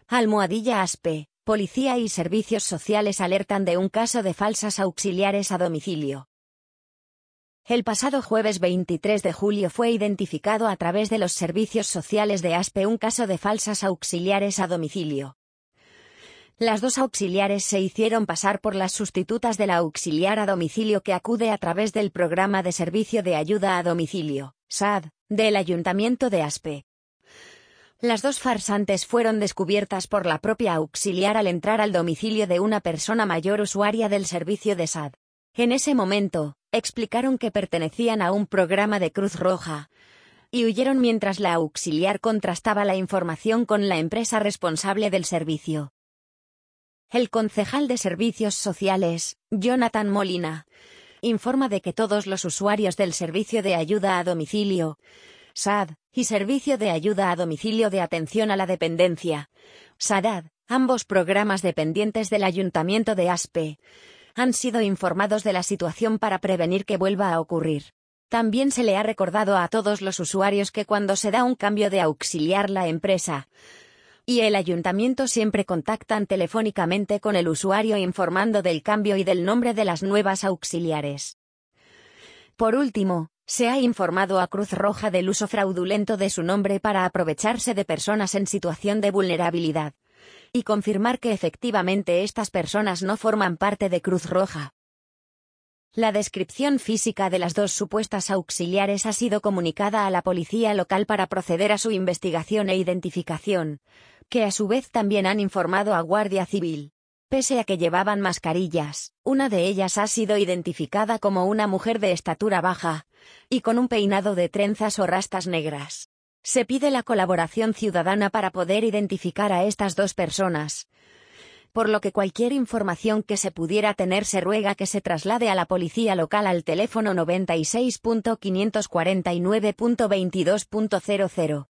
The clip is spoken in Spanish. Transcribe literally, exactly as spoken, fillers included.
Almohadilla Aspe, policía y servicios sociales alertan de un caso de falsas auxiliares a domicilio. El pasado jueves veintitrés de julio fue identificado a través de los servicios sociales de Aspe un caso de falsas auxiliares a domicilio. Las dos auxiliares se hicieron pasar por las sustitutas de la auxiliar a domicilio que acude a través del Programa de Servicio de Ayuda a Domicilio, S A D, del Ayuntamiento de Aspe. Las dos farsantes fueron descubiertas por la propia auxiliar al entrar al domicilio de una persona mayor usuaria del servicio de S A D. En ese momento, explicaron que pertenecían a un programa de Cruz Roja, y huyeron mientras la auxiliar contrastaba la información con la empresa responsable del servicio. El concejal de Servicios Sociales, Jonathan Molina, informa de que todos los usuarios del Servicio de Ayuda a Domicilio, S A D, y Servicio de Ayuda a Domicilio de Atención a la Dependencia, S A D A D, ambos programas dependientes del Ayuntamiento de Aspe, han sido informados de la situación para prevenir que vuelva a ocurrir. También se le ha recordado a todos los usuarios que cuando se da un cambio de auxiliar, la empresa y el ayuntamiento siempre contactan telefónicamente con el usuario informando del cambio y del nombre de las nuevas auxiliares. Por último, se ha informado a Cruz Roja del uso fraudulento de su nombre para aprovecharse de personas en situación de vulnerabilidad, y confirmar que efectivamente estas personas no forman parte de Cruz Roja. La descripción física de las dos supuestas auxiliares ha sido comunicada a la policía local para proceder a su investigación e identificación, que a su vez también han informado a Guardia Civil. Pese a que llevaban mascarillas, una de ellas ha sido identificada como una mujer de estatura baja, y con un peinado de trenzas o rastas negras. Se pide la colaboración ciudadana para poder identificar a estas dos personas, por lo que cualquier información que se pudiera tener se ruega que se traslade a la policía local al teléfono noventa y seis punto quinientos cuarenta y nueve punto veintidós punto cero cero.